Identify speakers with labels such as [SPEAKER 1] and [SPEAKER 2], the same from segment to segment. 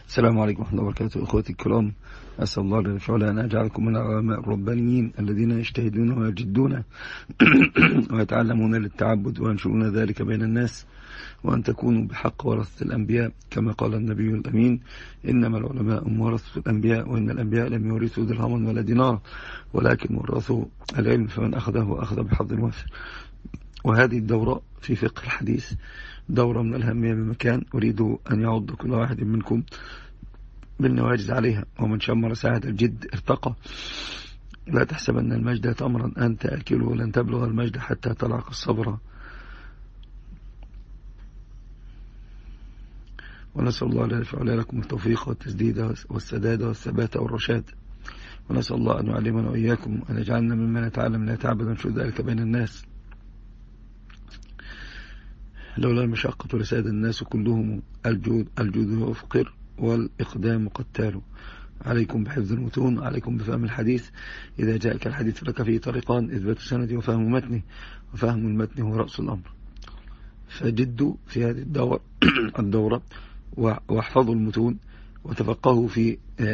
[SPEAKER 1] السلام عليكم ورحمة الله وبركاته. إخوتي الكرام، أسأل الله جل وعلا أن يجعلكم من العلماء الربانيين الذين يجتهدون ويجدون ويتعلمون للتعبد وينشرون ذلك بين الناس، وأن تكونوا بحق ورثة الأنبياء كما قال النبي الأمين: إنما العلماء ورثة الأنبياء، وإن الأنبياء لم يورثوا درهما ولا دينارا ولكن ورثوا العلم، فمن أخذه أخذ بحظ وافر. وهذه الدورة في فقه الحديث دورة من الأهمية بمكان، أريد أن يعض كل واحد منكم بالنواجذ عليها، ومن شمر ساعة الجد ارتقى. لا تحسبن المجد تمرا أنت أكله، ولن تبلغ المجد حتى تلعق الصبر. ونسأل الله أن يفعل لكم التوفيق والتسديد والسداد والثبات والرشاد، ونسأل الله أن يعلمنا وإياكم أن يجعلنا ممن يتعلم لا يتعبد ونشر ذلك بين الناس. لولا المشقة لساد الناس كلهم، الجود هو فقر والإقدام قتال. عليكم بحفظ المتون، عليكم بفهم الحديث. إذا جاءك الحديث لك فيه طريقان: إثبات السند وفهم متنه، وفهم المتن هو رأس الأمر. فجدوا في هذه الدورة واحفظوا المتون وتفقهوا في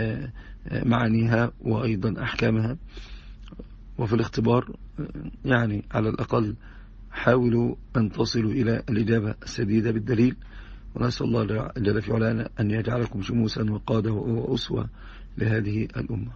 [SPEAKER 1] معانيها وأيضا أحكامها، وفي الاختبار يعني على الأقل حاولوا أن تصلوا إلى الإجابة السديدة بالدليل. ونسأل الله جل في علاه أن يجعلكم شموسا وقادة وأسوة لهذه الأمة.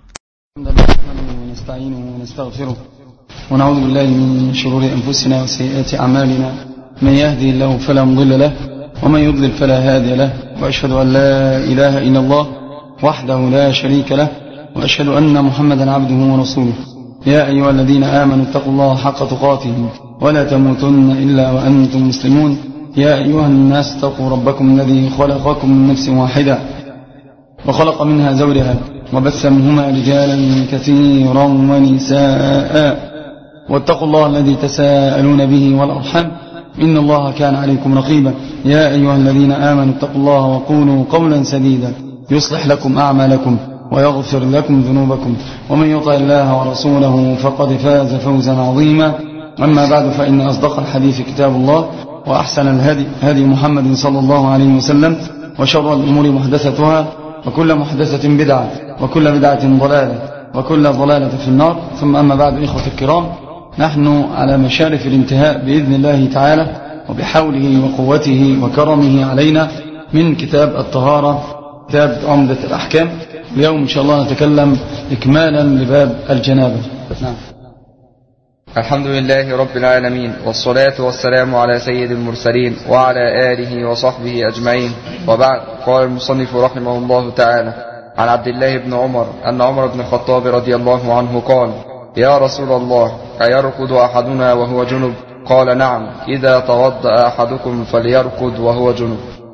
[SPEAKER 2] ونستعينه ونستغفره ونعوذ بالله من شرور أنفسنا وسيئات أعمالنا، من يهدي الله فلا مضل له ومن يضلل فلا هادي له، وأشهد أن لا إله إلا الله وحده لا شريك له، وأشهد أن محمدا عبده ورسوله. يا أيها الذين آمنوا اتقوا الله حق تقاته ولا تموتن إلا وأنتم مسلمون. يا أيها الناس اتقوا ربكم الذي خلقكم من نفس واحدة وخلق منها زوجها وبث منهما رجالا كثيرا ونساء، واتقوا الله الذي تساءلون به والأرحام إن الله كان عليكم رقيبا. يا أيها الذين آمنوا اتقوا الله وقولوا قولا سديدا يصلح لكم أعمالكم ويغفر لكم ذنوبكم، ومن يطع الله ورسوله فقد فاز فوزا عظيما. أما بعد، فإن أصدق الحديث كتاب الله، وأحسن الهدي هدي محمد صلى الله عليه وسلم، وشر الأمور محدثتها، وكل محدثة بدعة، وكل بدعة ضلالة، وكل ضلالة في النار. ثم أما بعد، إخوة الكرام، نحن على مشارف الانتهاء بإذن الله تعالى وبحوله وقوته وكرمه علينا من كتاب الطهارة، كتاب عمدة الأحكام. اليوم إن شاء الله نتكلم إكمالا لباب الجنابة. نعم.
[SPEAKER 3] الحمد لله رب العالمين، والصلاة والسلام على سيد المرسلين وعلى آله وصحبه أجمعين، وبعد. قال المصنف رحمه الله تعالى: عن عبد الله بن عمر أن عمر بن الخطاب رضي الله عنه قال: يا رسول الله، أيرقد أحدنا وهو جنب؟ قال: نعم، إذا توضأ أحدكم فليرقد وهو جنب.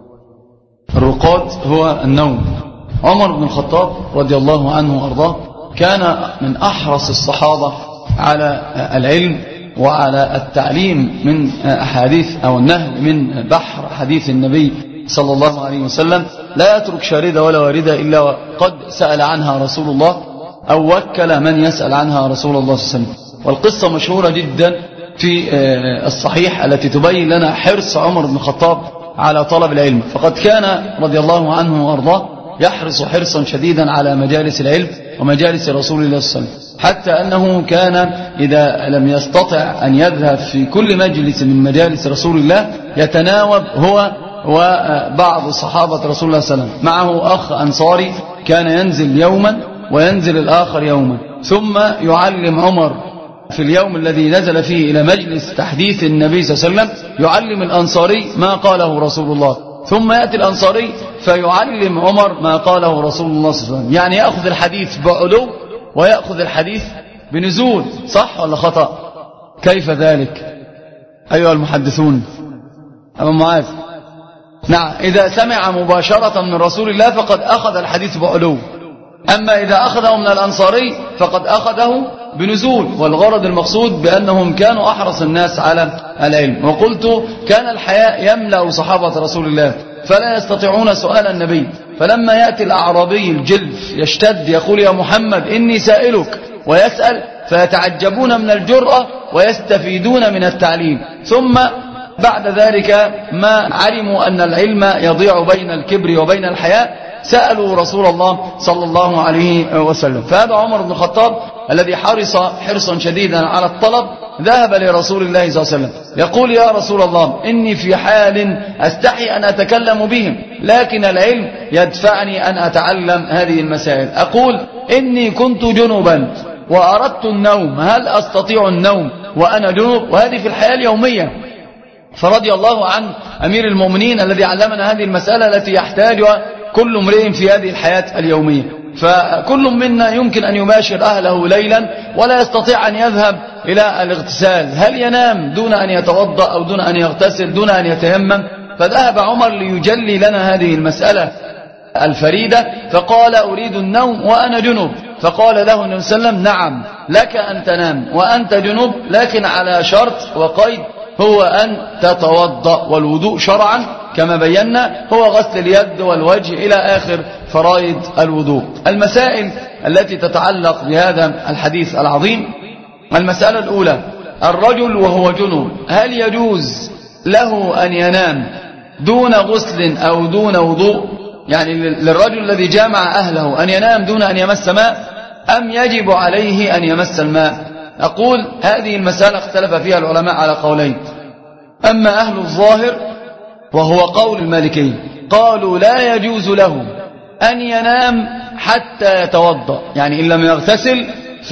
[SPEAKER 2] الرقاد هو النوم. عمر بن الخطاب رضي الله عنه وأرضاه كان من أحرص الصحابة على العلم وعلى التعليم من أحاديث أو النهل من بحر حديث النبي صلى الله عليه وسلم. لا يترك شاردة ولا واردة إلا وقد سأل عنها رسول الله أو وكل من يسأل عنها رسول الله صلى الله عليه وسلم. والقصة مشهورة جدا في الصحيح التي تبين لنا حرص عمر بن الخطاب على طلب العلم. فقد كان رضي الله عنه وأرضاه يحرص حرصا شديدا على مجالس العلم ومجالس رسول الله صلى الله عليه وسلم، حتى أنه كان إذا لم يستطع أن يذهب في كل مجلس من مجالس رسول الله يتناوب هو وبعض صحابة رسول الله صلى الله عليه وسلم. معه أخ أنصاري كان ينزل يوما وينزل الآخر يوما، ثم يعلم عمر في اليوم الذي نزل فيه إلى مجلس تحديث النبي صلى الله عليه وسلم، يعلم الأنصاري ما قاله رسول الله، ثم يأتي الأنصاري فيعلم عمر ما قاله رسول الله صلى الله عليه وسلم. يعني يأخذ الحديث بعلو ويأخذ الحديث بنزول. صح ولا خطأ؟ كيف ذلك أيها المحدثون؟ أبو معاذ. نعم، إذا سمع مباشرة من رسول الله فقد أخذ الحديث بعلو، أما إذا أخذه من الأنصاري فقد أخذه بنزول. والغرض المقصود بأنهم كانوا أحرص الناس على العلم. وقلت كان الحياء يملأ صحابة رسول الله فلا يستطيعون سؤال النبي، فلما يأتي الأعرابي الجلف يشتد يقول: يا محمد إني سائلك، ويسأل، فيتعجبون من الجرأة ويستفيدون من التعليم. ثم بعد ذلك ما علموا أن العلم يضيع بين الكبر وبين الحياء، سألوا رسول الله صلى الله عليه وسلم. فهذا عمر بن الخطاب الذي حرص حرصا شديدا على الطلب ذهب لرسول الله صلى الله عليه وسلم يقول: يا رسول الله، إني في حال أستحي أن أتكلم بهم، لكن العلم يدفعني أن أتعلم هذه المسائل. أقول: إني كنت جنبا وأردت النوم، هل أستطيع النوم وأنا جنب؟ وهذه في الحياة اليومية. فرضي الله عن أمير المؤمنين الذي علمنا هذه المسألة التي يحتاجها كل امرئ في هذه الحياة اليومية. فكل منا يمكن أن يباشر أهله ليلا ولا يستطيع أن يذهب إلى الاغتسال، هل ينام دون أن يتوضأ أو دون أن يغتسل دون أن يتيمم؟ فذهب عمر ليجلي لنا هذه المسألة الفريدة، فقال: أريد النوم وأنا جنب. فقال له النبي صلى الله عليه وسلم: نعم لك أن تنام وأنت جنب، لكن على شرط وقيد، هو أن تتوضأ. والوضوء شرعا كما بينا هو غسل اليد والوجه إلى آخر فرائض الوضوء. المسائل التي تتعلق بهذا الحديث العظيم: المسألة الأولى، الرجل وهو جنب هل يجوز له أن ينام دون غسل أو دون وضوء؟ يعني للرجل الذي جامع أهله أن ينام دون أن يمس ماء، أم يجب عليه أن يمس الماء؟ أقول هذه المسألة اختلف فيها العلماء على قولين. أما أهل الظاهر وهو قول المالكي قالوا لا يجوز له أن ينام حتى يتوضأ، يعني إن لم يغتسل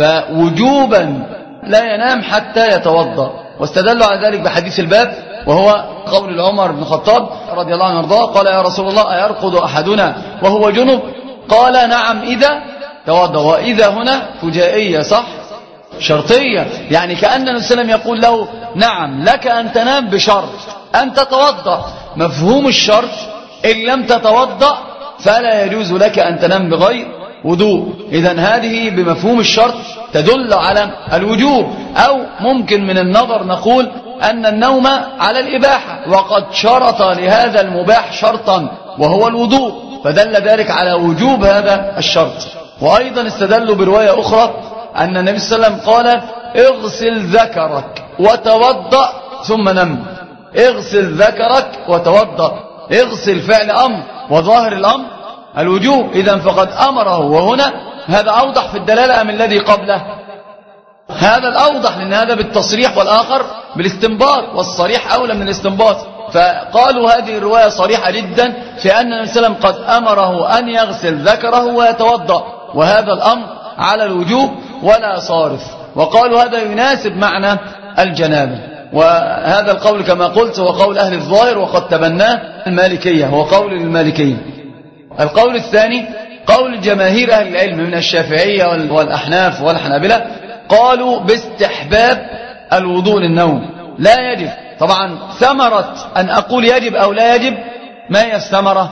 [SPEAKER 2] فوجوبا لا ينام حتى يتوضأ، واستدلوا على ذلك بحديث الباب وهو قول عمر بن الخطاب رضي الله عنه وارضاه قال: يا رسول الله، أيرقد أحدنا وهو جنب؟ قال: نعم إذا توضأ. وإذا هنا فجائية، صح؟ شرطية، يعني كأن النبي صلى الله عليه وسلم يقول له: نعم لك أن تنام بشرط أن تتوضأ. مفهوم الشرط إن لم تتوضأ فلا يجوز لك أن تنام بغير وضوء. إذن هذه بمفهوم الشرط تدل على الوجوب، أو ممكن من النظر نقول أن النوم على الإباحة، وقد شرط لهذا المباح شرطا وهو الوضوء، فدل ذلك على وجوب هذا الشرط. وأيضا استدلوا برواية أخرى أن النبي صلى الله عليه وسلم قال: اغسل ذكرك وتوضأ ثم نم. اغسل ذكرك وتوضأ، اغسل فعل أمر، وظاهر الأمر الوجوب، إذن فقد أمره. وهنا هذا أوضح في الدلالة من الذي قبله؟ هذا الأوضح، لأن هذا بالتصريح والآخر بالاستنباط، والصريح أولى من الاستنباط. فقالوا هذه الرواية صريحة جدا في أن النبي صلى الله عليه وسلم قد أمره أن يغسل ذكره ويتوضأ، وهذا الأمر على الوجوب ولا صارف. وقالوا هذا يناسب معنى الجنابة. وهذا القول كما قلت هو قول أهل الظاهر، وقد تبناه المالكية، هو قول المالكية. القول الثاني قول جماهير أهل العلم من الشافعية والأحناف والحنابلة، قالوا باستحباب الوضوء للنوم، لا يجب. طبعا ثمرة أن أقول يجب أو لا يجب، ما هي الثمرة؟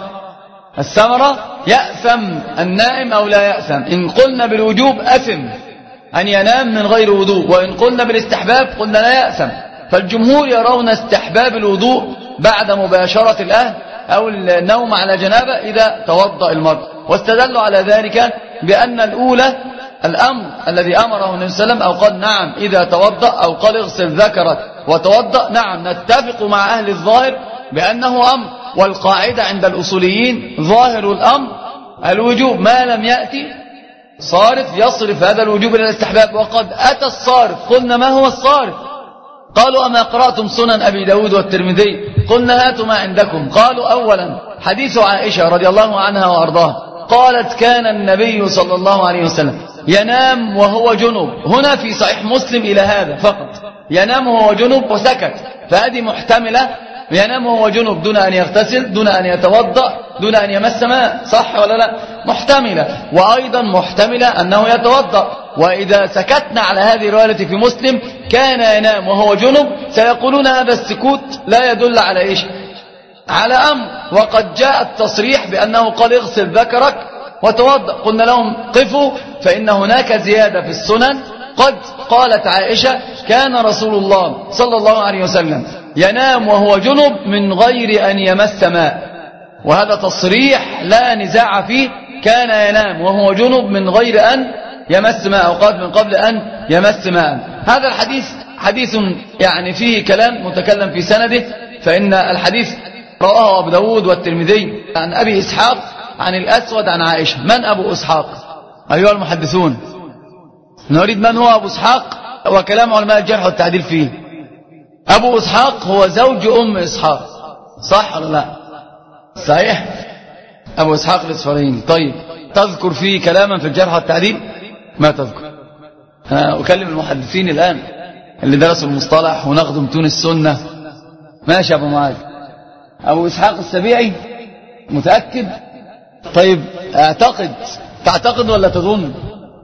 [SPEAKER 2] الثمرة يأثم النائم أو لا يأثم. إن قلنا بالوجوب أثم أن ينام من غير وضوء، وإن قلنا بالاستحباب قلنا لا يأثم. فالجمهور يرون استحباب الوضوء بعد مباشرة الأهل أو النوم على جنابة إذا توضأ المرء، واستدلوا على ذلك بأن الأولى الأمر الذي أمره النبي صلى الله عليه وسلم، أو قال نعم إذا توضأ، أو قال اغسل ذكرك وتوضأ، نعم نتفق مع أهل الظاهر بأنه أمر. والقاعدة عند الأصوليين ظاهر الأمر الوجوب، ما لم يأتي صارف يصرف هذا الوجوب إلى الاستحباب. وقد أتى الصارف، قلنا ما هو الصارف؟ قالوا أما قرأتم سنن أبي داود والترمذي؟ قلنا هاتوا ما عندكم. قالوا أولا حديث عائشة رضي الله عنها وأرضاها قالت: كان النبي صلى الله عليه وسلم ينام وهو جنب. هنا في صحيح مسلم إلى هذا فقط، ينام وهو جنب وسكت، فهذه محتملة، ينام وهو جنب دون أن يغتسل، دون أن يتوضأ، دون أن يمس ماء، صح ولا لا؟ محتملة. وأيضا محتملة أنه يتوضأ. وإذا سكتنا على هذه الرواية في مسلم كان ينام وهو جنب، سيقولون هذا السكوت لا يدل على إيش؟ على أمر. وقد جاء التصريح بأنه قال اغسل ذكرك وتوضأ. قلنا لهم قفوا، فإن هناك زيادة في السنن. قد قالت عائشة: كان رسول الله صلى الله عليه وسلم ينام وهو جنب من غير أن يمس ماء. وهذا تصريح لا نزاع فيه، كان ينام وهو جنب من غير أن يمس ماء، أو قال من قبل أن يمس ماء. هذا الحديث حديث يعني فيه كلام متكلم في سنده، فإن الحديث رواه أبو داود والترمذي عن أبي إسحاق عن الأسود عن عائشة. من أبو إسحاق أيها المحدثون؟ نريد من هو أبو إسحاق وكلام علماء الجرح والتعديل فيه. أبو إسحاق هو زوج أم إسحاق، صح ولا لا؟ صحيح، أبو إسحاق الإسفرايني. طيب تذكر فيه كلاما في الجرح والتعديل؟ ما تذكر. أنا أكلم المحدثين الآن اللي درسوا المصطلح وناخدوا متون السنة. ماشي يا أبو معاذ. أبو إسحاق السبيعي متأكد؟ طيب تعتقد ولا تظن؟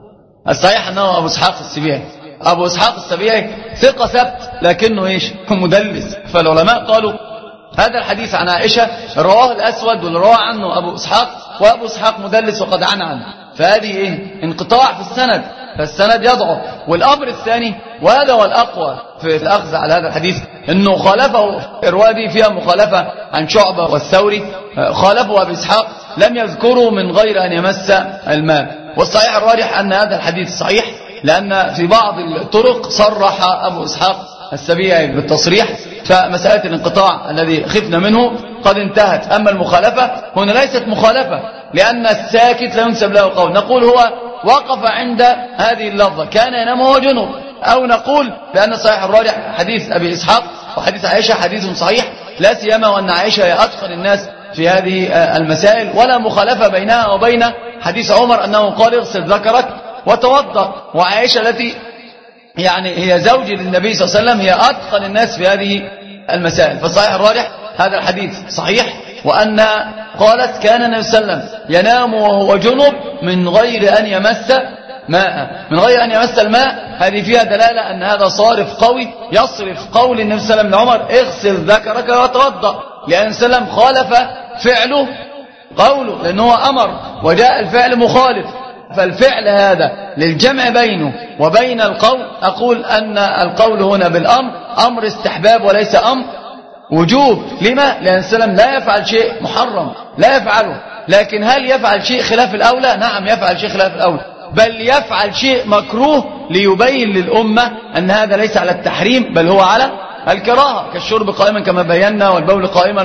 [SPEAKER 2] الصحيح أنه أبو إسحاق السبيعي. أبو إسحاق السبيعي ثقة ثبت لكنه إيش؟ مدلس. فالعلماء قالوا هذا الحديث عن عائشة رواه الأسود واللي رواه عنه أبو إسحاق، وأبو إسحاق مدلس وقد عنه، فهذه إيه؟ انقطاع في السند، فالسند يضعف. والأمر الثاني وهذا هو الأقوى في الأخذ على هذا الحديث أنه خالفه الروادي فيها مخالفة عن شعبة والثوري، خالفه أبو إسحاق لم يذكره من غير أن يمس الماء. والصحيح الراجح أن هذا الحديث صحيح، لأن في بعض الطرق صرح أبو إسحاق السبيعي بالتصريح، فمسألة الانقطاع الذي خفنا منه قد انتهت. أما المخالفة هنا ليست مخالفة، لأن الساكت لا ينسب له قول. نقول هو وقف عند هذه اللفظة كان ينام وهو جنب، أو نقول بأن صحيح الراجح حديث أبي إسحاق وحديث عائشة حديث صحيح، لا سيما وأن عائشة هي أتقن الناس في هذه المسائل، ولا مخالفة بينها وبين حديث عمر أنه قال اغسل ذكرك وتوضأ. وعائشة التي يعني هي زوج للنبي صلى الله عليه وسلم هي أتقن الناس في هذه المسائل. فالصحيح الراجح هذا الحديث صحيح، وأن قالت كان النبي صلى الله عليه وسلم ينام وهو جنب من غير أن يمس ماء، من غير أن يمس الماء. هذه فيها دلالة أن هذا صارف قوي يصرف قول النبي صلى الله عليه وسلم لعمر اغسل ذكرك وتوضأ، لأن النبي صلى الله عليه وسلم خالف فعله قوله، لأنه أمر وجاء الفعل مخالف. فالفعل هذا للجمع بينه وبين القول، أقول أن القول هنا بالأمر أمر استحباب وليس أمر وجوب. لما؟ لأن السلام لا يفعل شيء محرم، لا يفعله. لكن هل يفعل شيء خلاف الأولى؟ نعم يفعل شيء خلاف الأولى، بل يفعل شيء مكروه ليبين للأمة أن هذا ليس على التحريم بل هو على الكراهة، كالشرب قائما كما بينا والبول قائما.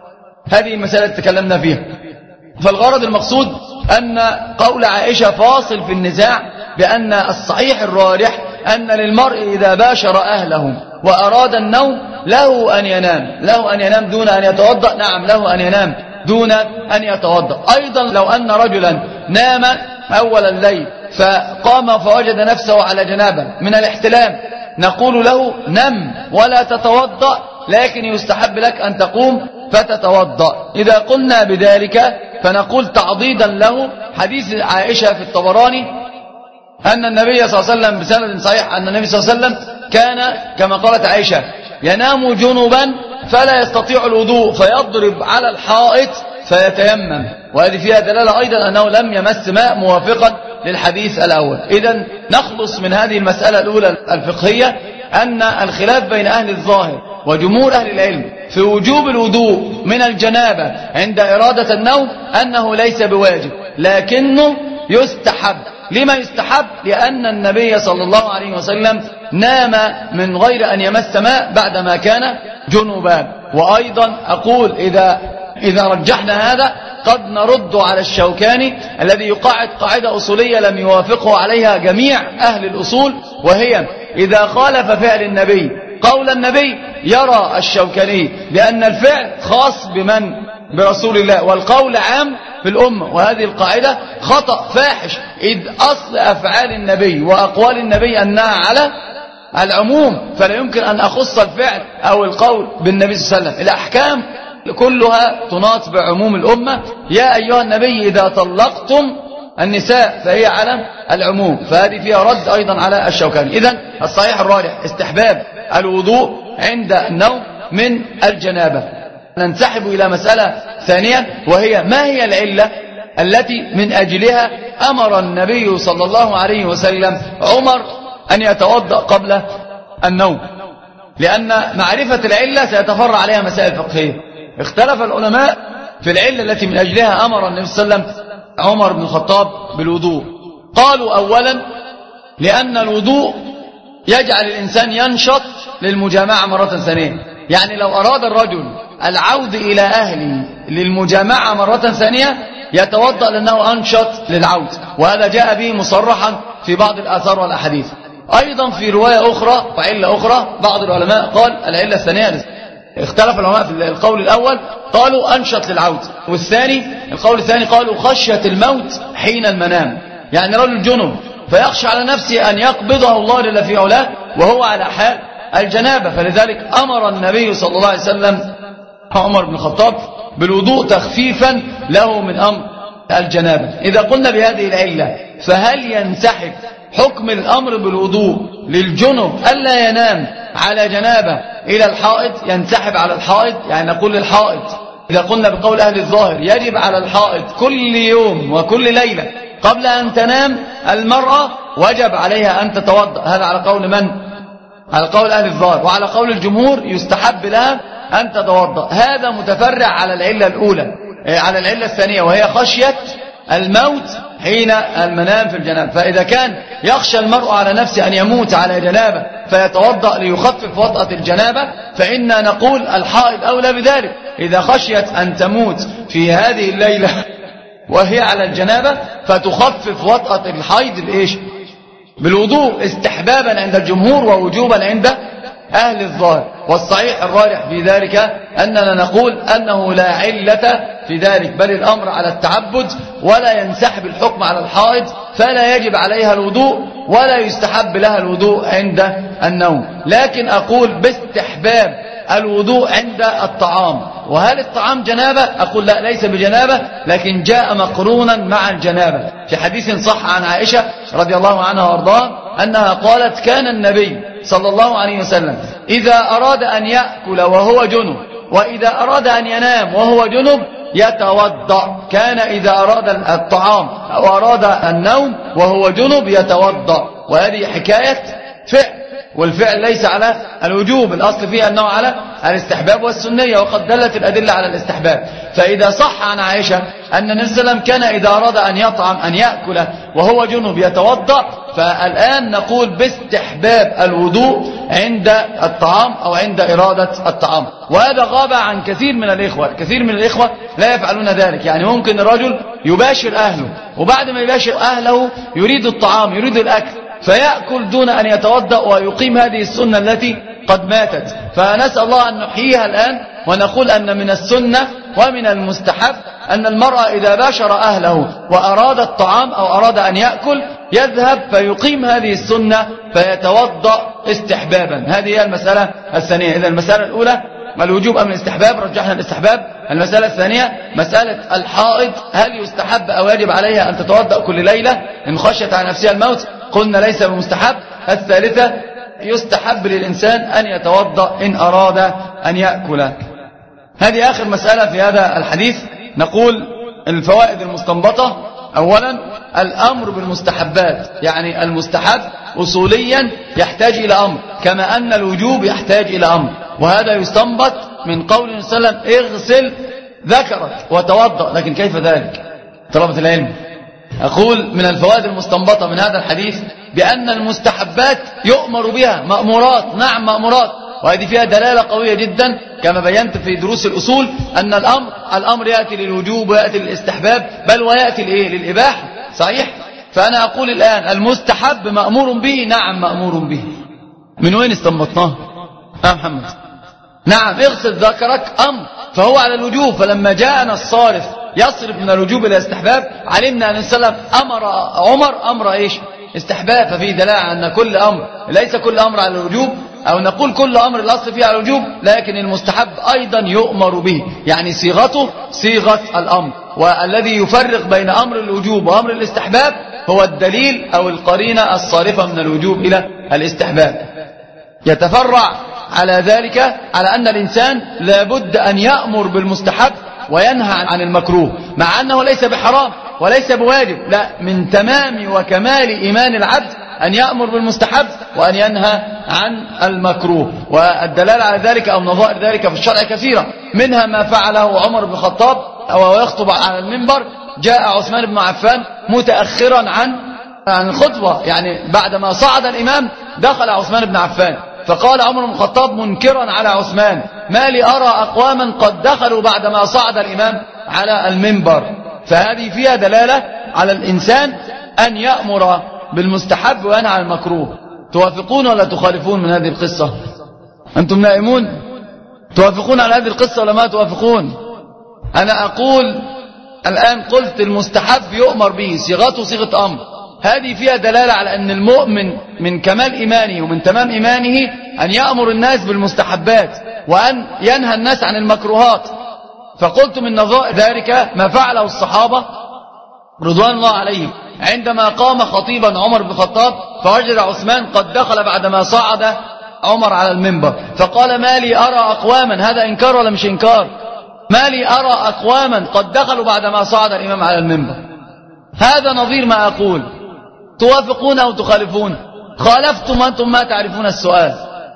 [SPEAKER 2] هذه المسألة تكلمنا فيها. فالغرض المقصود أن قول عائشة فاصل في النزاع، بأن الصحيح الراجح أن للمرء إذا باشر أهله وأراد النوم له أن ينام دون أن يتوضأ. نعم له أن ينام دون أن يتوضأ. أيضا لو أن رجلا نام أول الليل فقام فوجد نفسه على جنابه من الاحتلام، نقول له نم ولا تتوضأ، لكن يستحب لك أن تقوم فتتوضأ. إذا قلنا بذلك فنقول تعضيدا له حديث عائشة في الطبراني أن النبي صلى الله عليه وسلم بسند صحيح أن النبي صلى الله عليه وسلم كان كما قالت عائشة ينام جنبا فلا يستطيع الوضوء فيضرب على الحائط فيتيمم. وهذه فيها دلالة أيضا أنه لم يمس ماء موافقا للحديث الأول. إذن نخلص من هذه المسألة الأولى الفقهية أن الخلاف بين أهل الظاهر وجمهور أهل العلم في وجوب الوضوء من الجنابة عند إرادة النوم أنه ليس بواجب لكنه يستحب. لما يستحب؟ لأن النبي صلى الله عليه وسلم نام من غير أن يمس ماء بعدما كان جنوبا. وأيضا أقول إذا رجحنا هذا قد نرد على الشوكاني الذي يقاعد قاعدة أصولية لم يوافقه عليها جميع أهل الأصول، وهي إذا خالف فعل النبي قول النبي يرى الشوكاني بأن الفعل خاص برسول الله والقول عام في الأمة. وهذه القاعدة خطأ فاحش، إذ أصل أفعال النبي وأقوال النبي أنها على العموم، فلا يمكن أن أخص الفعل أو القول بالنبي صلى الله عليه وسلم. الأحكام كلها تناط بعموم الأمة. يا أيها النبي إذا طلقتم النساء فهي على العموم، فهذه فيها رد أيضا على الشوكاني. إذن الصحيح الراجح استحباب الوضوء عند النوم من الجنابة. ننسحب إلى مسألة ثانية، وهي ما هي العلة التي من أجلها أمر النبي صلى الله عليه وسلم عمر أن يتوضأ قبل النوم؟ لأن معرفة العلة سيتفرع عليها مسائل فقهية. اختلف العلماء في العلة التي من أجلها أمر النبي صلى الله عليه وسلم عمر بن الخطاب بالوضوء. قالوا أولا لأن الوضوء يجعل الإنسان ينشط للمجامعة مرة ثانية، يعني لو أراد الرجل العود إلى أهله للمجامعة مرة ثانية يتوضأ لأنه أنشط للعود، وهذا جاء به مصرحا في بعض الآثار والأحاديث. أيضا في رواية أخرى وعلة أخرى بعض العلماء قال العلة الثانية، اختلف العلماء في القول الأول قالوا أنشط للعود، والثاني القول الثاني قالوا خشية الموت حين المنام، يعني رجل جنب فيخشى على نفسه أن يقبضه الله جل في علاه وهو على حال الجنابة، فلذلك أمر النبي صلى الله عليه وسلم عمر بن الخطاب بالوضوء تخفيفا له من أمر الجنابة. إذا قلنا بهذه العلة فهل ينسحب حكم الأمر بالوضوء للجنب ألا ينام على جنابة إلى الحائض؟ ينسحب على الحائض، يعني نقول للحائض إذا قلنا بقول أهل الظاهر يجب على الحائض كل يوم وكل ليلة قبل أن تنام المرأة وجب عليها أن تتوضأ، هذا على قول من؟ على قول أهل الظاهر، وعلى قول الجمهور يستحب لها أن تتوضأ. هذا متفرع على العلة الأولى، على العلة الثانية وهي خشية الموت حين المنام في الجنابة. فإذا كان يخشى المرء على نفسه أن يموت على جنابة فيتوضأ ليخفف وطأة الجنابة، فإنا نقول الحائض أولى بذلك. إذا خشيت أن تموت في هذه الليلة وهي على الجنابة فتخفف وطأة الحيض بإيش؟ بالوضوء، استحبابا عند الجمهور ووجوبا عند أهل الظاهر. والصحيح الراجح في ذلك أننا نقول أنه لا علة في ذلك، بل الأمر على التعبد، ولا ينسحب الحكم على الحائض، فلا يجب عليها الوضوء ولا يستحب لها الوضوء عند النوم. لكن أقول باستحباب الوضوء عند الطعام. وهل الطعام جنابة؟ أقول لا، ليس بجنابة، لكن جاء مقرونا مع الجنابة. في حديث صح عن عائشة رضي الله عنها وارضاها أنها قالت كان النبي صلى الله عليه وسلم إذا أراد أن يأكل وهو جنب، وإذا أراد أن ينام وهو جنب يتوضأ. كان إذا أراد الطعام أو أراد النوم وهو جنب يتوضأ. وهذه حكاية فعل، والفعل ليس على الوجوب، الأصل فيه أنه على الاستحباب والسنية، وقد دلت الأدلة على الاستحباب. فإذا صح عن عائشة أن النبي صلى الله عليه وسلم كان إذا أراد أن يطعم أن يأكل وهو جنب يتوضأ، فالآن نقول باستحباب الوضوء عند الطعام أو عند إرادة الطعام. وهذا غاب عن كثير من الإخوة، كثير من الإخوة لا يفعلون ذلك. يعني ممكن الرجل يباشر أهله، وبعد ما يباشر أهله يريد الطعام، يريد الأكل، فيأكل دون أن يتوضأ ويقيم هذه السنة التي قد ماتت. فنسأل الله أن نحييها الآن ونقول أن من السنة ومن المستحب أن المرأة إذا باشر أهله وأراد الطعام أو أراد أن يأكل يذهب فيقيم هذه السنة فيتوضأ استحبابا. هذه هي المسألة الثانية. إذا المسألة الأولى الوجوب أم الاستحباب؟ رجحنا الاستحباب. المسألة الثانية مسألة الحائض، هل يستحب أو يجب عليها أن تتوضأ كل ليلة إن خشيت على نفسها الموت؟ قلنا ليس بمستحب. الثالثة يستحب للإنسان أن يتوضأ إن أراد أن يأكل. هذه آخر مسألة في هذا الحديث. نقول الفوائد المستنبطة: أولا الأمر بالمستحبات، يعني المستحب أصوليا يحتاج إلى أمر كما أن الوجوب يحتاج إلى أمر، وهذا يستنبط من قول صلى الله عليه وسلم اغسل ذكرك وتوضأ. لكن كيف ذلك طلبة العلم؟ أقول من الفوائد المستنبطة من هذا الحديث بأن المستحبات يؤمر بها، مأمورات، نعم مأمورات، وهذه فيها دلالة قوية جدا كما بينت في دروس الأصول أن الأمر يأتي للوجوب ويأتي للاستحباب، بل ويأتي للإباحة. صحيح؟ فأنا أقول الآن المستحب مأمور به، نعم مأمور به. من وين استنبطناه؟ محمد، نعم اغسل ذكرك أمر، فهو على الوجوب. فلما جاءنا الصارف يصرف من الوجوب إلى الاستحباب علمنا أن السلام أمر عمر أمر إيش؟ استحباب. ففي دلالة أن كل أمر، ليس كل أمر على الوجوب، أو نقول كل أمر الأصل فيه على الوجوب، لكن المستحب أيضا يؤمر به، يعني صيغته صيغة الأمر. والذي يفرق بين أمر الوجوب وأمر الاستحباب هو الدليل أو القرينة الصارفة من الوجوب إلى الاستحباب. يتفرع على ذلك على أن الإنسان لابد أن يأمر بالمستحب وينهى عن المكروه، مع أنه ليس بحرام وليس بواجب، لا، من تمام وكمال إيمان العبد أن يأمر بالمستحب وأن ينهى عن المكروه. والدلالة على ذلك أو نظائر ذلك في الشرع كثيرة، منها ما فعله عمر بن الخطاب وهو يخطب على المنبر. جاء عثمان بن عفان متأخرا عن الخطبة، يعني بعدما صعد الإمام دخل عثمان بن عفان، فقال عمر بن الخطاب منكرا على عثمان: ما لي أرى أقواما قد دخلوا بعدما صعد الإمام على المنبر. فهذه فيها دلالة على الإنسان أن يأمر بالمستحب وينهى عن المكروه. توافقون ولا تخالفون من هذه القصة؟ أنتم نائمون؟ توافقون على هذه القصة ولا ما توافقون؟ أنا أقول الآن قلت المستحب يؤمر به، صيغته صيغة أمر، هذه فيها دلالة على أن المؤمن من كمال إيمانه ومن تمام إيمانه أن يأمر الناس بالمستحبات وأن ينهى الناس عن المكروهات. فقلت من نظائر ذلك ما فعله الصحابة رضوان الله عليهم عندما قام خطيبا عمر بن الخطاب فوجد عثمان قد دخل بعدما صعد عمر على المنبر، فقال ما لي أرى أقواما، هذا إنكار ولا مش إنكار؟ ما لي أرى أقواما قد دخلوا بعدما صعد الإمام على المنبر. هذا نظير ما أقول. توافقون أو تخالفون؟ خالفتم أنتم ما تعرفون السؤال.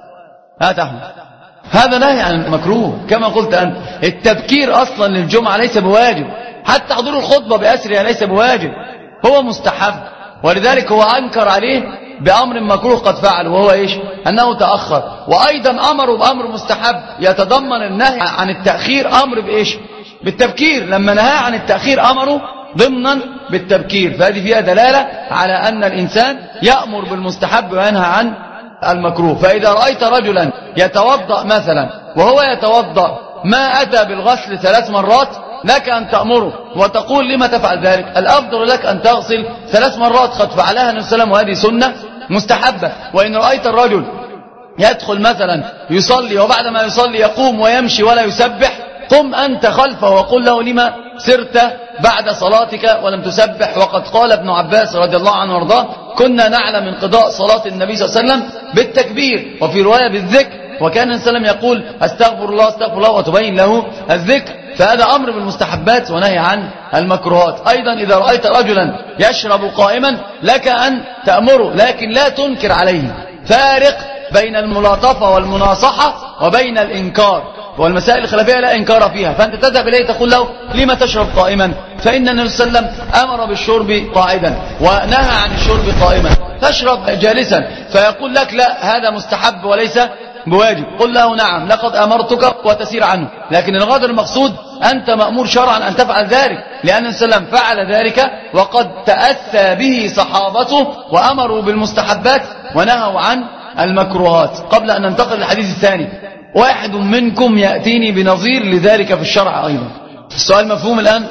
[SPEAKER 2] هات أحمد. هذا نهي عن المكروه كما قلت أنت. التبكير أصلا للجمعة ليس بواجب، حتى حضور الخطبة بأسرها ليس بواجب، هو مستحب، ولذلك هو أنكر عليه بأمر مكروه قد فعل، وهو إيش؟ أنه تأخر. وأيضا أمره بأمر مستحب يتضمن النهي عن التأخير أمر بإيش؟ بالتبكير. لما نهى عن التأخير أمره ضمنا بالتبكير، فهذه فيها دلالة على أن الإنسان يأمر بالمستحب وينهى عن المكروه. فإذا رأيت رجلا يتوضأ مثلا وهو يتوضأ ما أتى بالغسل 3 مرات لك أن تأمره وتقول لما تفعل ذلك؟ الأفضل لك أن تغسل 3 مرات، قد فعلها النبي صلى الله عليه وسلم وهذه سنة مستحبة. وإن رأيت الرجل يدخل مثلا يصلي وبعد ما يصلي يقوم ويمشي ولا يسبح، قم أنت خلفه وقل له لما سرت بعد صلاتك ولم تسبح؟ وقد قال ابن عباس رضي الله عنه وارضاه كنا نعلم انقضاء صلاة النبي صلى الله عليه وسلم بالتكبير، وفي رواية بالذكر، وكان النبي صلى الله عليه وسلم يقول استغفر الله استغفر الله وتبين له الذكر. فهذا أمر بالمستحبات ونهي عن المكروهات. أيضا إذا رأيت رجلا يشرب قائما لك أن تأمره، لكن لا تنكر عليه. فارق بين الملاطفة والمناصحة وبين الإنكار، والمسائل الخلافية لا إنكار فيها. فأنت تذهب إليه تقول له لما تشرب قائما؟ فإن النبي صلى الله عليه وسلم أمر بالشرب قاعدا ونهى عن الشرب قائما، تشرب جالسا. فيقول لك لا هذا مستحب وليس بواجب. قل له نعم لقد أمرتك وتسير عنه، لكن الغرض المقصود أنت مأمور شرعا أن تفعل ذلك، لأن النبي صلى الله عليه وسلم فعل ذلك وقد تأثى به صحابته وأمروا بالمستحبات ونهوا عن المكروهات. قبل أن ننتقل للحديث الثاني، واحد منكم يأتيني بنظير لذلك في الشرع أيضا. السؤال مفهوم الآن؟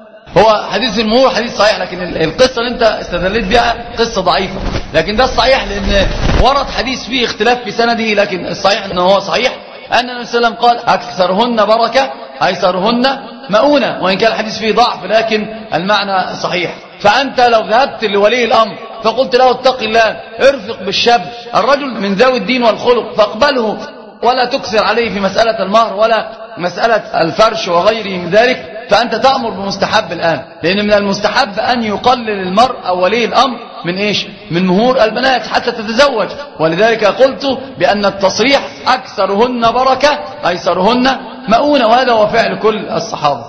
[SPEAKER 2] هو حديث المرور حديث صحيح، لكن القصة اللي انت استدلت بها قصة ضعيفة، لكن ده الصحيح لأن ورد حديث فيه اختلاف في سنده، لكن الصحيح أنه هو صحيح أن النبي صلى الله عليه وسلم قال أكثرهن بركة أيسرهن مؤونة، وإن كان الحديث فيه ضعف لكن المعنى صحيح. فأنت لو ذهبت لولي الأمر فقلت له اتق الله ارفق بالشاب، الرجل من ذوي الدين والخلق، فاقبله ولا تكثر عليه في مسألة المهر ولا مسألة الفرش وغيره من ذلك، فأنت تأمر بمستحب الآن، لأن من المستحب أن يقلل المرء أو ولي الأمر من إيش؟ من مهور البنات حتى تتزوج. ولذلك قلت بأن التصريح أكثرهن بركة أيسرهن مؤونة، وهذا هو فعل كل الصحابة.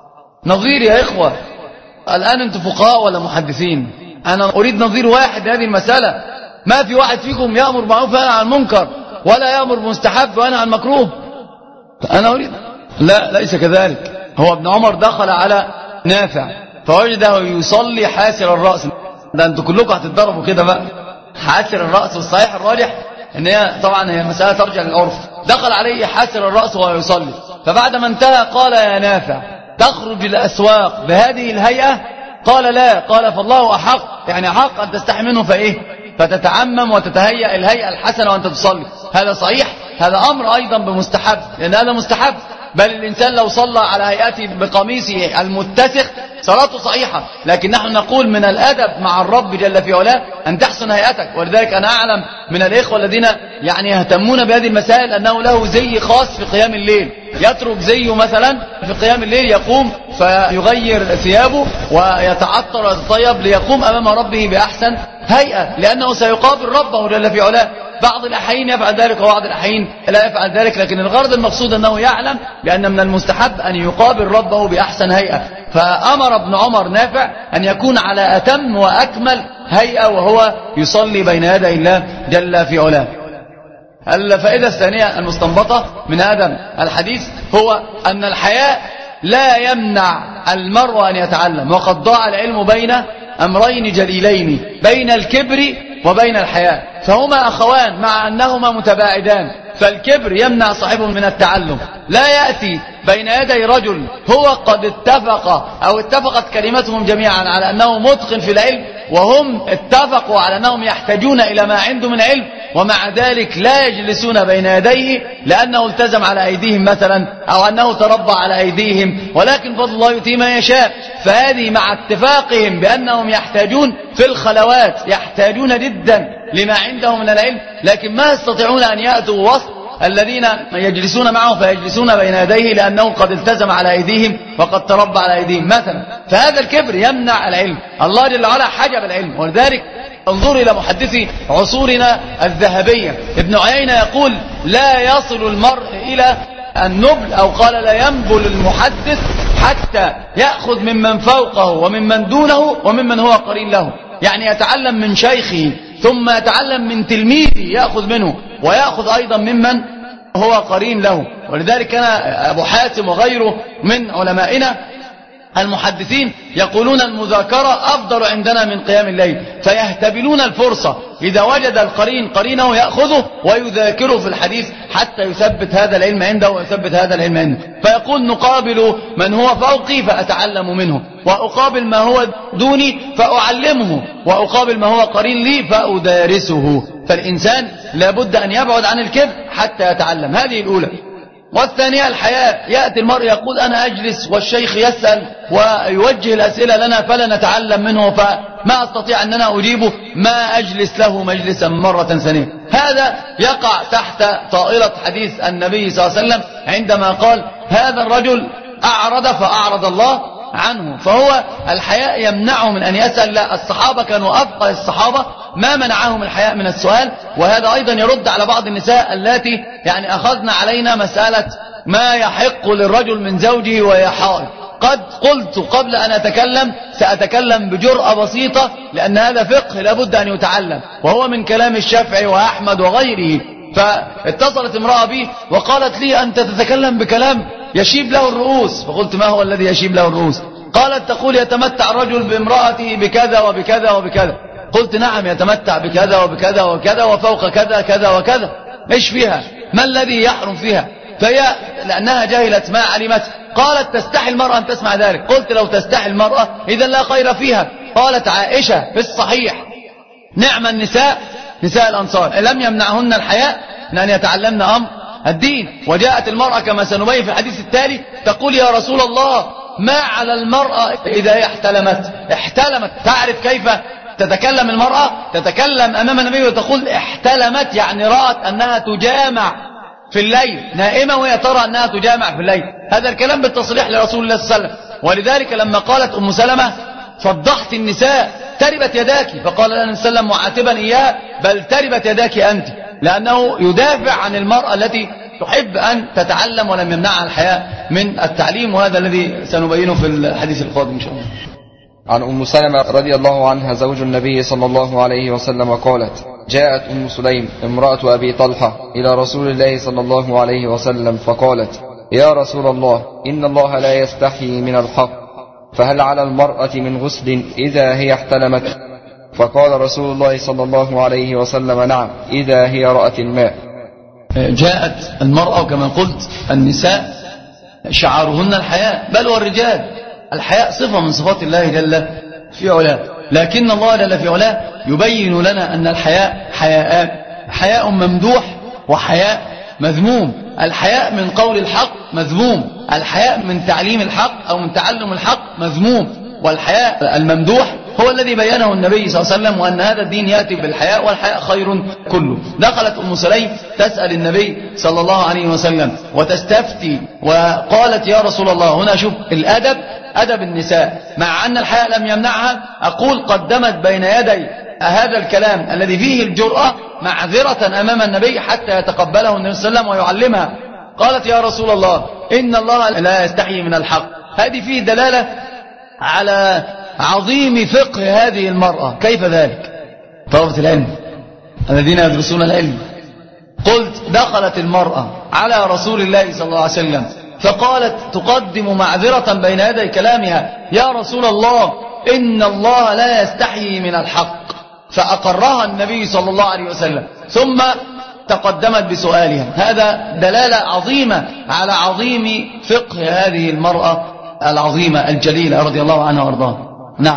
[SPEAKER 2] نظير يا إخوة، الآن أنتم فقهاء ولا محدثين؟ أنا أريد نظير واحد لهذه المسألة. ما في واحد فيكم يأمر بالمعروف وينهى عن المنكر ولا يأمر بمستحب وينهى عن المكروه. أنا أريد لا، ليس كذلك. هو ابن عمر دخل على نافع فوجده يصلي حاسر الرأس. ده أنتم كلكم هتتضربوا كده بقى، حاسر الرأس. والصحيح الراجح ان هي طبعا هي مسألة ترجع للعرف. دخل عليه حاسر الرأس وهو يصلي، فبعد ما انتهى قال يا نافع تخرج الأسواق بهذه الهيئة؟ قال لا. قال فالله أحق، يعني حق أن تستحي منه فإيه؟ فتتعمم وتتهيأ الهيئة الحسنة وأنت تصلي. هذا صحيح، هذا أمر أيضا بمستحب، لأن هذا مستحب. بل الإنسان لو صلى على هيئته بقميصه المتسخ صلاته صحيحة، لكن نحن نقول من الأدب مع الرب جل في علاه أن تحسن هيئتك. ولذلك أنا أعلم من الإخوة الذين يعني يهتمون بهذه المسائل أنه له زي خاص في قيام الليل، يترك زيه مثلا في قيام الليل، يقوم فيغير ثيابه ويتعطر ويتطيب ليقوم أمام ربه بأحسن هيئة، لأنه سيقابل ربه جل في علاه. بعض الأحيان يفعل ذلك وبعض الأحيان لا يفعل ذلك، لكن الغرض المقصود أنه يعلم بأن من المستحب أن يقابل ربه بأحسن هيئة. فأمر ابن عمر نافع أن يكون على أتم وأكمل هيئة وهو يصلي بين يدي الله جل في علاه. الفائدة الثانية المستنبطة من هذا الحديث هو أن الحياء لا يمنع المرء أن يتعلم، وقد ضاع العلم بين أمرين جليلين، بين الكبر وبين الحياء، فهما أخوان مع أنهما متباعدان. فالكبر يمنع صاحبه من التعلم. لا يأتي بين يدي رجل هو قد اتفقت كلمتهم جميعا على أنه متقن في العلم، وهم اتفقوا على أنهم يحتاجون إلى ما عنده من علم، ومع ذلك لا يجلسون بين يديه لأنه التزم على أيديهم مثلا، أو أنه تربى على أيديهم، ولكن فضل الله يؤتيه من يشاء. فهذه مع اتفاقهم بأنهم يحتاجون في الخلوات، يحتاجون جدا لما عندهم من العلم، لكن ما يستطيعون أن يأتوا وسط الذين يجلسون معه فيجلسون بين يديه لأنه قد التزم على أيديهم وقد تربى على أيديهم مثلا. فهذا الكبر يمنع العلم. الله جل وعلا حجب العلم، ولذلك انظر إلى محدثي عصورنا الذهبية. ابن عيينة يقول لا يصل المرء إلى النبل، أو قال لا ينبل المحدث حتى يأخذ ممن فوقه وممن دونه وممن هو قرين له، يعني يتعلم من شيخه ثم يتعلم من تلميذه يأخذ منه، ويأخذ أيضا ممن هو قرين له. ولذلك كان أبو حاتم وغيره من علمائنا المحدثين يقولون المذاكرة أفضل عندنا من قيام الليل، فيهتبلون الفرصة إذا وجد القرين قرينه يأخذه ويذاكره في الحديث حتى يثبت هذا العلم عنده ويثبت هذا العلم عنده. فيقول نقابل من هو فوقي فأتعلم منه، وأقابل ما هو دوني فأعلمه، وأقابل ما هو قرين لي فأدارسه. فالإنسان لابد أن يبعد عن الكبر حتى يتعلم. هذه الأولى. والثانية الحياء. يأتي المرء يقول أنا أجلس والشيخ يسأل ويوجه الأسئلة لنا فلا نتعلم منه، فما أستطيع أن أنا أجيبه، ما أجلس له مجلسا مرة ثانية. هذا يقع تحت طائلة حديث النبي صلى الله عليه وسلم عندما قال هذا الرجل أعرض فأعرض الله عنه. فهو الحياء يمنعه من أن يسأل. لا، الصحابة كانوا أفقه الصحابة، ما منعهم الحياء من السؤال. وهذا أيضا يرد على بعض النساء التي يعني أخذنا علينا مسألة ما يحق للرجل من زوجه وهي حائض. قد قلت قبل أن أتكلم سأتكلم بجرأة بسيطة، لأن هذا فقه لابد أن يتعلم، وهو من كلام الشافعي وأحمد وغيره. فاتصلت امرأة بي وقالت لي أنت تتكلم بكلام يشيب له الرؤوس. فقلت ما هو الذي يشيب له الرؤوس؟ قالت تقول يتمتع الرجل بامرأته بكذا وبكذا وبكذا. قلت نعم يتمتع بكذا وبكذا وكذا وفوق كذا كذا وكذا. ايش فيها؟ ما الذي يحرم فيها؟ فهي لأنها جهلت ما علمت. قالت تستحي المرأة أن تسمع ذلك. قلت لو تستحي المرأة إذا لا خير فيها. قالت عائشة في الصحيح نعم النساء نساء الأنصار لم يمنعهن الحياء من أن يتعلمن أمر الدين. وجاءت المرأة كما سنبين في الحديث التالي تقول يا رسول الله ما على المرأة إذا هي احتلمت. تعرف كيف تتكلم المرأة؟ تتكلم أمام النبي وتقول احتلمت، يعني رأت أنها تجامع في الليل، نائمة وهي ترى أنها تجامع في الليل. هذا الكلام بالتصريح لرسول الله صلى الله عليه وسلم. ولذلك لما قالت أم سلمة فضحت النساء تربت يداك، فقال لنا النبي صلى الله عليه وسلم معاتبا إياها بل تربت يداك أنت، لأنه يدافع عن المرأة التي تحب أن تتعلم ولم يمنعها الحياء من التعليم. وهذا الذي سنبينه في الحديث القادم إن شاء الله.
[SPEAKER 3] عن أم سلمة رضي الله عنها زوج النبي صلى الله عليه وسلم قالت جاءت أم سليم امرأة أبي طلحة إلى رسول الله صلى الله عليه وسلم فقالت يا رسول الله إن الله لا يستحي من الحق، فهل على المرأة من غسل إذا هي احتلمت؟ فقال رسول الله صلى الله عليه وسلم نعم إذا هي رأت الماء.
[SPEAKER 2] جاءت المرأة وكما قلت النساء شعارهن الحياء، بل والرجال. الحياء صفة من صفات الله جل في علاه، لكن الله جل في علاه يبين لنا أن الحياء حياءان، حياء ممدوح وحياء مذموم. الحياء من قول الحق مذموم، الحياء من تعليم الحق أو من تعلم الحق مذموم، والحياء الممدوح هو الذي بينه النبي صلى الله عليه وسلم، وأن هذا الدين يأتي بالحياء والحياء خير كله. دخلت أم سليم تسأل النبي صلى الله عليه وسلم وتستفتي وقالت يا رسول الله. هنا شوف الأدب، أدب النساء، مع أن الحياء لم يمنعها. أقول قدمت بين يدي هذا الكلام الذي فيه الجرأة معذرة أمام النبي حتى يتقبله النبي صلى الله عليه وسلم ويعلمها. قالت يا رسول الله إن الله لا يستحي من الحق. هذه فيه دلالة على عظيم فقه هذه المرأة. كيف ذلك؟ طلبة العلم الذين يدرسون العلم. قلت دخلت المرأة على رسول الله صلى الله عليه وسلم فقالت تقدم معذرة بين يدي كلامها: يا رسول الله إن الله لا يستحيي من الحق. فأقرها النبي صلى الله عليه وسلم، ثم تقدمت بسؤالها. هذا دلالة عظيمة على عظيم فقه هذه المرأة العظيمة الجليلة رضي الله عنها وارضاها. نعم،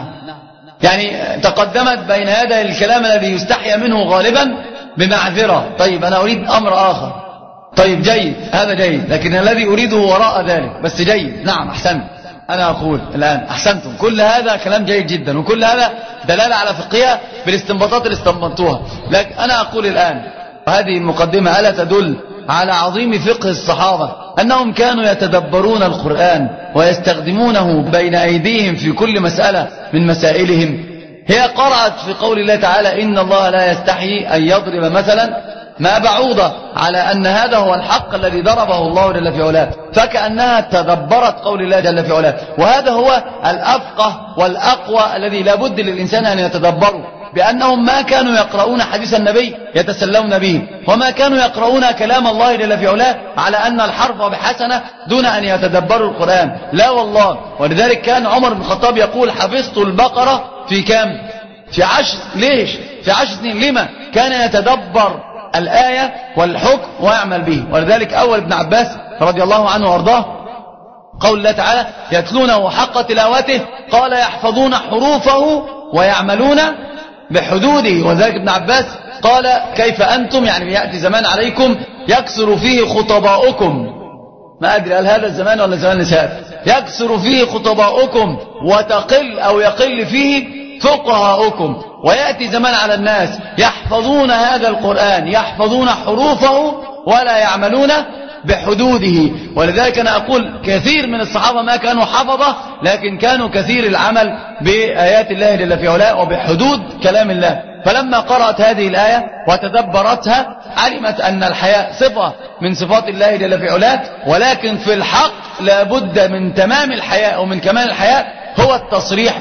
[SPEAKER 2] يعني تقدمت بين يدي الكلام الذي يستحيى منه غالبا بمعذرة. طيب أنا أريد أمر آخر. طيب جيد، هذا جيد، لكن الذي أريده وراء ذلك. بس جيد، نعم أحسنت. أنا أقول الآن أحسنتم، كل هذا كلام جيد جدا، وكل هذا دلالة على فقهها بالاستنباطات اللي استنبطوها. لكن أنا أقول الآن، وهذه المقدمة ألا تدل على عظيم فقه الصحابة أنهم كانوا يتدبرون القرآن ويستخدمونه بين أيديهم في كل مسألة من مسائلهم. هي قرأت في قول الله تعالى: إن الله لا يستحيي أن يضرب مثلا ما بعوضة، على أن هذا هو الحق الذي ضربه الله جل في علاه، فكأنها تدبرت قول الله جل في علاه. وهذا هو الأفقه والأقوى الذي لا بد للإنسان أن يتدبره، بأنهم ما كانوا يقرؤون حديث النبي يتسلون به، وما كانوا يقرؤون كلام الله جل في علاه على أن الحرف بحسنة دون أن يتدبروا القرآن. لا والله. ولذلك كان عمر بن الخطاب يقول: حفظت البقرة في كم؟ في 10. ليش؟ في 10 سنين. لما؟ كان يتدبر الآية والحكم ويعمل به. ولذلك أول ابن عباس رضي الله عنه وارضاه قول الله تعالى: يتلونه حق تلاوته، قال: يحفظون حروفه ويعملون بحدوده. وذلك ابن عباس قال: كيف أنتم، يعني يأتي زمان عليكم يكثر فيه خطباؤكم. ما أدري هل هذا الزمان ولا زمان نساء. يكثر فيه خطباؤكم وتقل أو يقل فيه فقهاؤكم. ويأتي زمان على الناس يحفظون هذا القرآن، يحفظون حروفه ولا يعملون بحدوده. ولذلك أنا أقول كثير من الصحابة ما كانوا حفظة، لكن كانوا كثير العمل بآيات الله جل في علاه وبحدود كلام الله. فلما قرأت هذه الآية وتدبرتها علمت أن الحياء صفة من صفات الله جل في علاه، ولكن في الحق لابد من تمام الحياء ومن كمال الحياء هو التصريح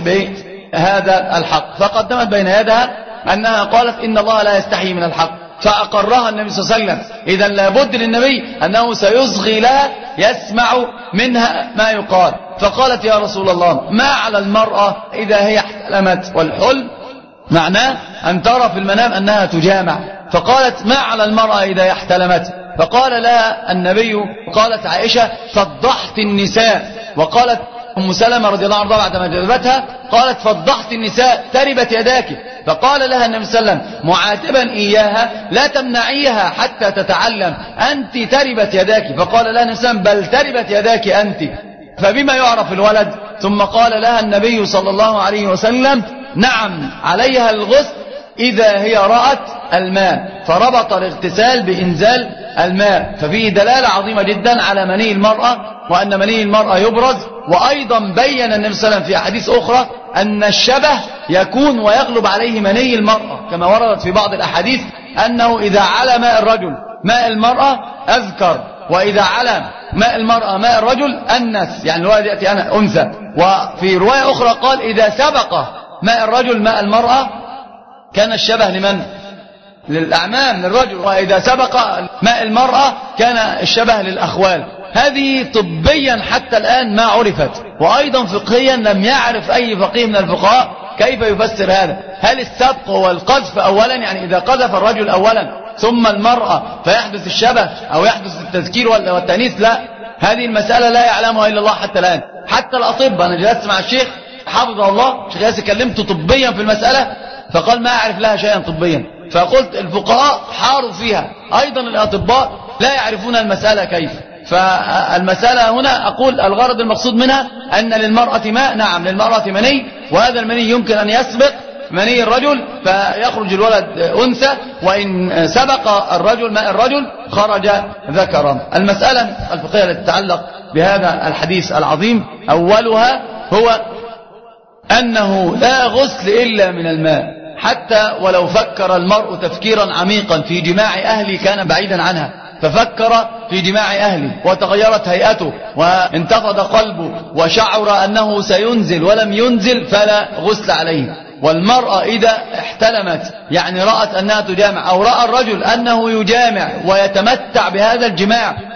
[SPEAKER 2] بهذا الحق. فقدمت بين يدها أنها قالت: إن الله لا يستحيي من الحق. فأقرها النبي صلى الله عليه وسلم. إذا لابد للنبي أنه سيصغي لها يسمع منها ما يقال. فقالت: يا رسول الله، ما على المرأة إذا هي احتلمت؟ والحلم معناه أن ترى في المنام أنها تجامع. فقالت: ما على المرأة إذا احتلمت؟ فقال لها النبي، قالت عائشة: فضحت النساء. وقالت أم سلمة رضي الله عنها بعدما جذبتها قالت: فضحت النساء تربت يداك. فقال لها النبي صلى الله عليه وسلم معاتبا إياها: لا تمنعيها حتى تتعلم، أنت تربت يداك. فقال لها النبي صلى الله عليه وسلم: بل تربت يداك أنت. فبما يعرف الولد؟ ثم قال لها النبي صلى الله عليه وسلم: نعم، عليها الغسل إذا هي رأت الماء. فربط الاغتسال بإنزال الماء. ففيه دلالة عظيمة جدا على مني المرأة، وأن مني المرأة يبرز. وأيضا بين النبي صلى الله عليه وسلم في أحاديث أخرى أن الشبه يكون ويغلب عليه مني المرأة، كما وردت في بعض الأحاديث أنه إذا على ماء الرجل ماء المرأة أذكر، وإذا على ماء المرأة ماء الرجل أنث، يعني الولد يأتي أنثى. وفي رواية أخرى قال: إذا سبق ماء الرجل ماء المرأة كان الشبه لمن؟ للأعمام للرجل. وإذا سبق ماء المرأة كان الشبه للأخوال. هذه طبيا حتى الآن ما عرفت، وأيضا فقهيا لم يعرف أي فقيه من الفقهاء كيف يفسر هذا. هل السبق هو القذف أولا، يعني إذا قذف الرجل أولا ثم المرأة فيحدث الشبه أو يحدث التذكير والتأنيث؟ لا، هذه المسألة لا يعلمها إلا الله حتى الآن. حتى الأطباء، أنا جلست مع الشيخ حفظه الله، الشيخ ياسر، كلمته طبيا في المسألة فقال ما أعرف لها شيئا طبيا. فقلت الفقهاء حاروا فيها، أيضا الأطباء لا يعرفون المسألة كيف. فالمسألة هنا أقول الغرض المقصود منها أن للمرأة ماء، نعم للمرأة مني، وهذا المني يمكن أن يسبق مني الرجل فيخرج الولد أنثى، وإن سبق الرجل ماء الرجل خرج ذكرا. المسألة الفقهية التي تتعلق بهذا الحديث العظيم أولها هو أنه لا غسل إلا من الماء، حتى ولو فكر المرء تفكيرا عميقا في جماع أهله كان بعيدا عنها، ففكر في جماع أهله وتغيرت هيئته وانتفض قلبه وشعر أنه سينزل ولم ينزل فلا غسل عليه. والمرأة إذا احتلمت يعني رأت أنها تجامع، أو رأى الرجل أنه يجامع ويتمتع بهذا الجماع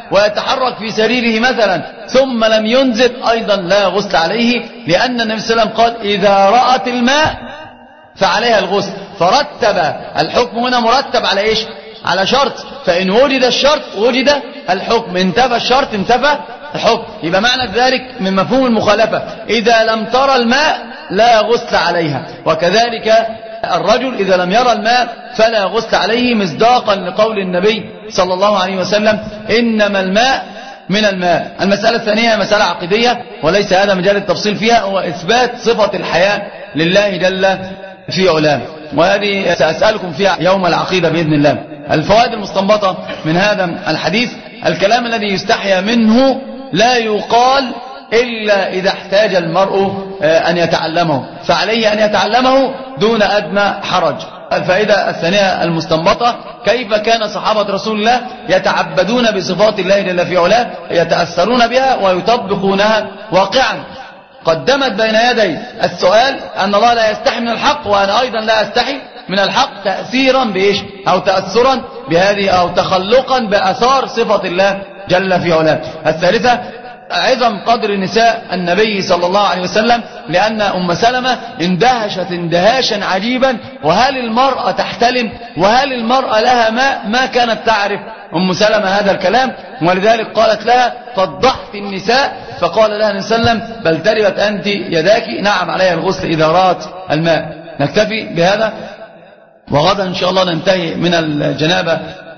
[SPEAKER 2] ويتحرك في سريره مثلا ثم لم ينزل أيضا لا غسل عليه، لأن النبي صلى الله عليه وسلم قال إذا رأت الماء فعليها الغسل. فرتب الحكم هنا مرتب على إيش؟ على شرط، فإن وجد الشرط وجد الحكم، انتفى الشرط انتفى الحكم. يبقى معنى ذلك من مفهوم المخالفة إذا لم ترى الماء لا غسل عليها، وكذلك الرجل إذا لم يرى الماء فلا غسل عليه، مصداقا لقول النبي صلى الله عليه وسلم إنما الماء من الماء. المسألة الثانية مسألة عقيدية وليس هذا مجال التفصيل فيها، هو إثبات صفة الحياة لله جل في علاه، وهذه سأسألكم فيها يوم العقيدة بإذن الله. الفوائد المستنبطة من هذا الحديث: الكلام الذي يستحيا منه لا يقال إلا إذا احتاج المرء أن يتعلمه، فعليه أن يتعلمه دون أدنى حرج. الفائدة الثانية المستنبطة: كيف كان صحابة رسول الله يتعبدون بصفات الله جل في علاه، يتأثرون بها ويطبقونها واقعا. قدمت بين يدي السؤال أن الله لا يستحي من الحق، وأنا أيضا لا أستحي من الحق، تأثيرا بإيش أو تأثرا بهذه أو تخلقا بأثار صفة الله جل في علاه. الثالثة: عظم قدر نساء النبي صلى الله عليه وسلم، لأن أم سلمة اندهشت اندهاشا عجيبا، وهل المرأة تحتلم وهل المرأة لها ماء؟ ما كانت تعرف أم سلمة هذا الكلام، ولذلك قالت لها فضحت النساء، فقال لها النبي صلى الله عليه وسلم بل تربت أنت يداك، نعم عليها الغسل إذا رأت الماء. نكتفي بهذا، وغدا إن شاء الله ننتهي من الجنابة